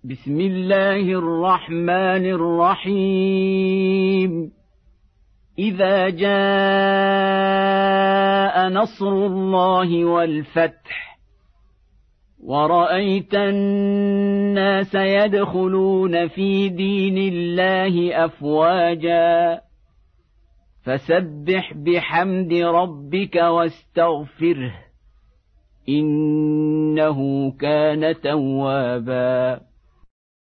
بسم الله الرحمن الرحيم إذا جاء نصر الله والفتح ورأيت الناس يدخلون في دين الله أفواجا فسبح بحمد ربك واستغفره إنه كان توابا.